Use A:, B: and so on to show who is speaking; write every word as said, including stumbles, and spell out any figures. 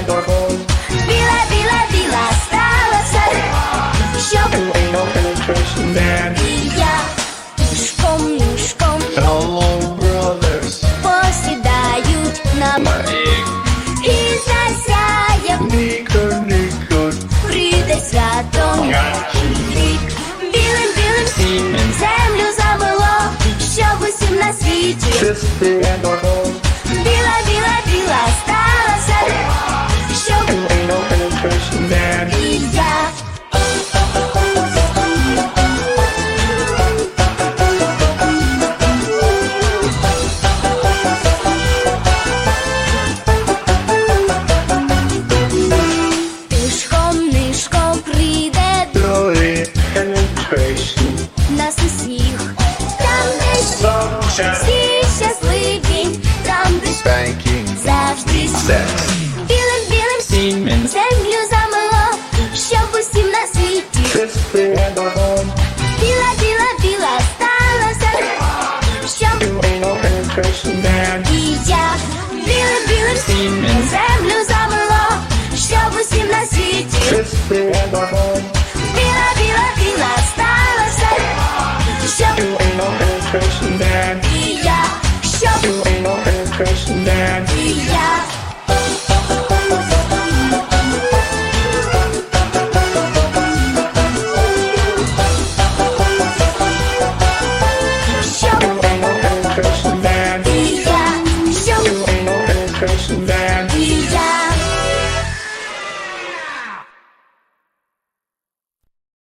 A: endorphins.
B: Біла, біла, біла сталася, щоб
A: You ain't no penetration man.
B: і я нишком, нишком
A: Hello, brothers.
B: посідають на
A: My egg.
B: і засяє,
A: Ніко, ніко.
B: прийде свято. Рік білим, білим
A: Semen.
B: землю замило, щоб усім на світі.
A: Sister endorphins.
B: Біла, біла, біла сталася, щоб
A: You ain't no penetration man.
B: і я. Тишком, нишком прийде
A: Slowly penetration.
B: нас усіх. Там, де
A: Sunshine.
B: всі щасливі, там, де
A: Spanking.
B: завжди
A: Sex.
B: білим, білим
A: Semen.
B: землю замило, щоб усім на світі.
A: Sister endorphins.
B: Біла, біла, біла сталася, щоб
A: You ain't no penetration man.
B: і я. Білим, білим
A: Semen.
B: землю замило, щоб усім на світі.
A: Sister endorphins.
B: Біла, біла, біла сталася, щоб
A: You ain't no penetration man.
B: і я, щоб
A: You ain't no penetration man.
B: і я. Щоб
A: You ain't no penetration man.
B: і я, щоб
A: You ain't no penetration man.
B: і я.